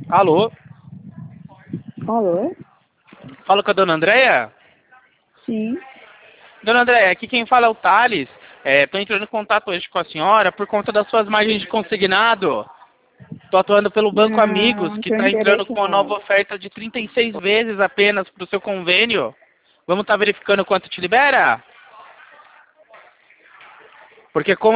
Alô? Alô? Fala com a dona Andréia? Sim. Dona Andréia, aqui quem fala é o Thales. Estou entrando em contato hoje com a senhora por conta das suas margens de consignado. Estou atuando pelo Banco Amigos, Não que tenho está entrando interesse com uma nova não. oferta de 36 vezes apenas para o seu convênio. Vamos estar verificando quanto te libera? Porque como